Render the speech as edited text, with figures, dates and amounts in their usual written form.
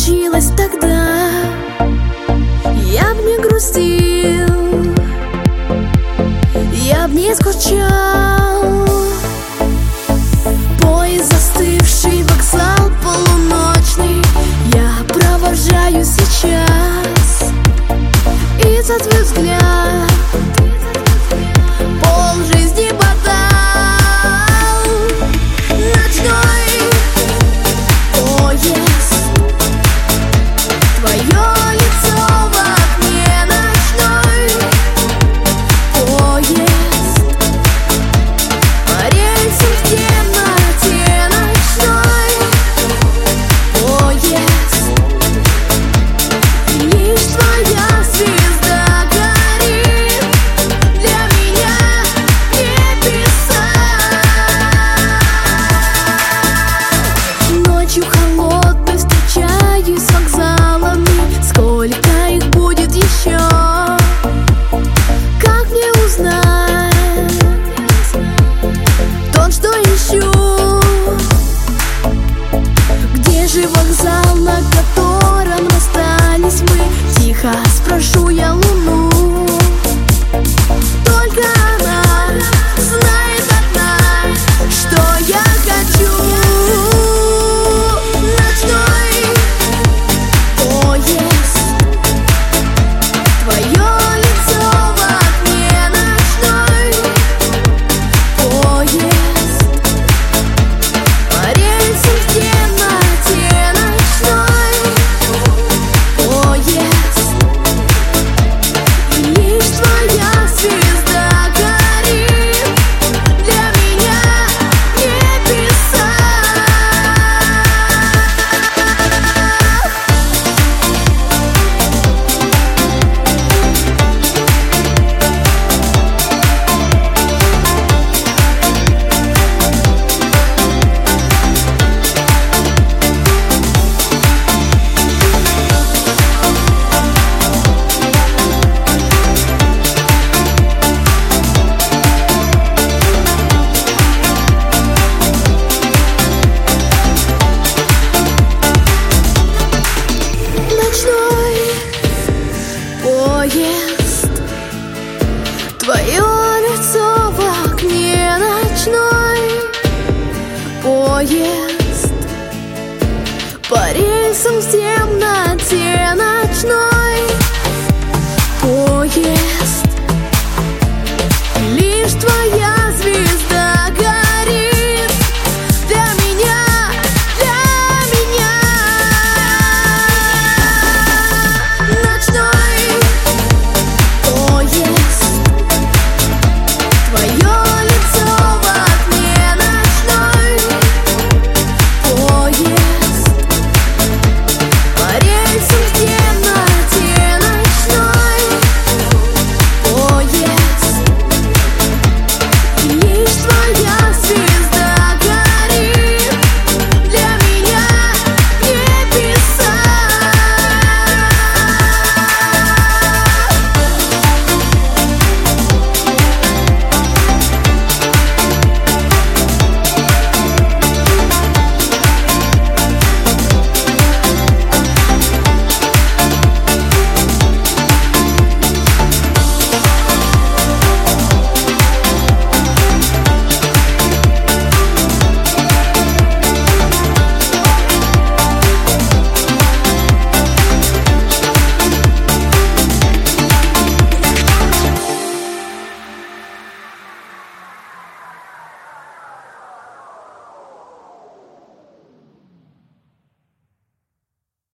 случилось тогда, я б не грустил, я б не скучал. Поезд застывший, вокзал полуночный я провожаю сейчас, и за твой взгляд пол жизни подал. Ночной поезд, твое лицо в окне. Ночной поезд, по рельсам в темноте. Ночной поезд, лишь твоя звезда горит, для меня небеса. Ночью холодной встречаюсь с вокзалами, сколько их будет еще? Как мне узнать тот, что ищу? Где же вокзал, на котором расстались мы? Тихо спрошу я луну. Только она знает одна, что я хочу. Ночной поезд, твое лицо в окне. Ночной поезд, по рельсам в темноте. Ночной поезд, лишь твоя звезда горит, для меня небеса. Ночной поезд, твое лицо в окне. Ночной поезд, по рельсам в темноте. Ночной